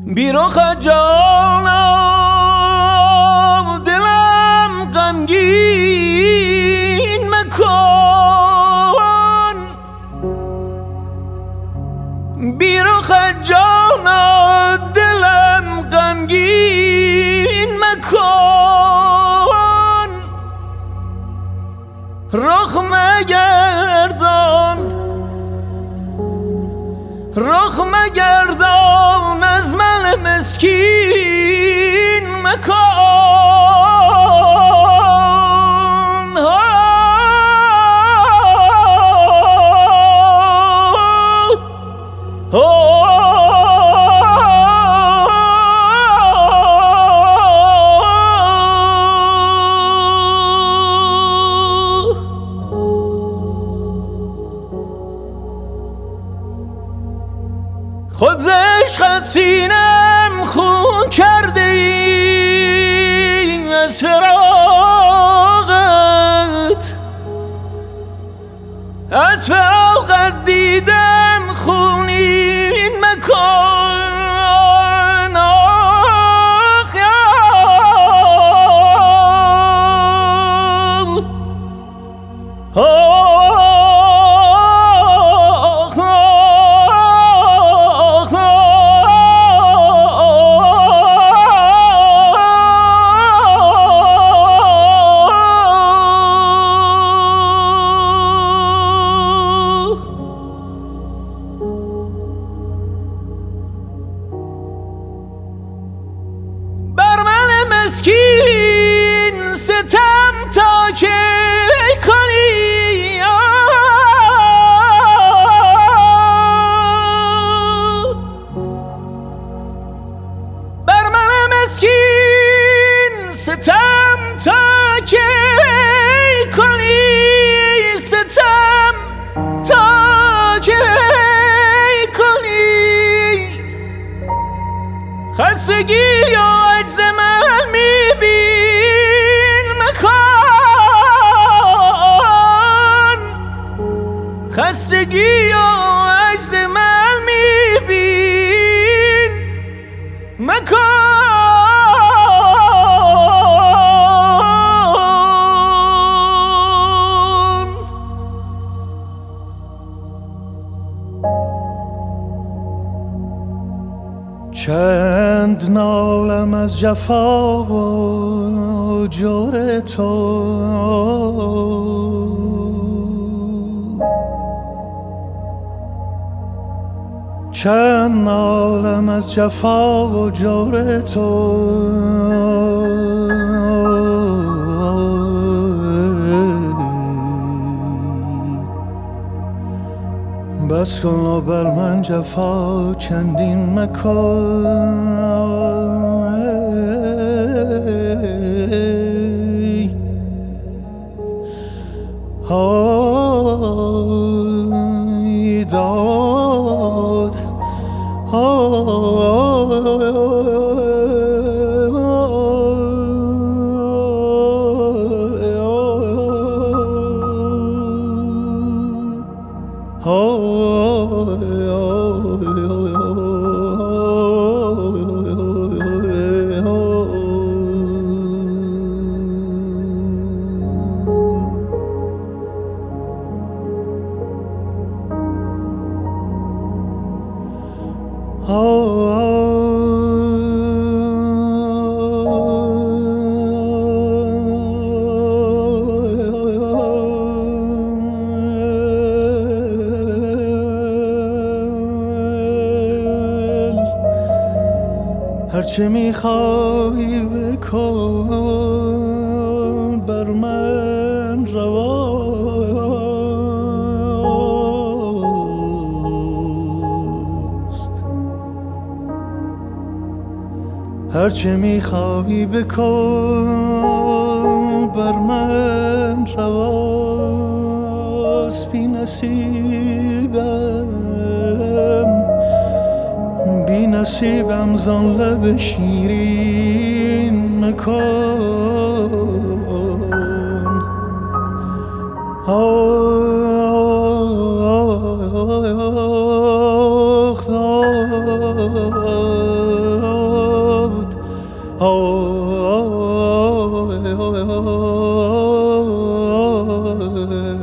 بیرخ جانم دلم غمگین مکن، بیرخ جانم دلم غمگین مکن، رخ مگردان از من مسکین مکن. خود ز عشقت سینم خون کرده ای، از فراقت دیدم خونین مکن. آخ مسکین ستم تا که کنی، بر من مسکین ستم تا که کنی، ستم تا که کنی، خستگی یا عجز من خستگی و عجز من میبین مکن. چند نالم از جفا و جور تو، چند نالم از جفا و جور تو، بس کن و بر من جفا چندین مکن. داد هرچه میخوای بکن بر من رواست، هرچه میخوای بکن بر من رواست. بی نصیبم زان لب شیرین مکن. آخ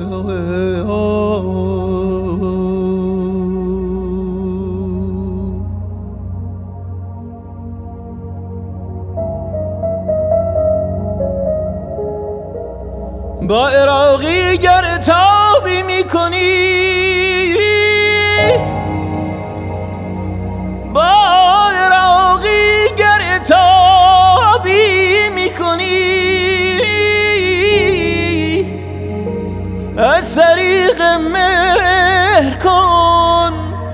با عراقی گر تابی میکنی، با عراقی گر تابی میکنی، از طریق مهر کن،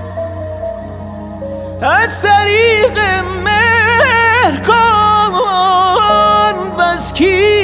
از طریق مهر کن، بس کی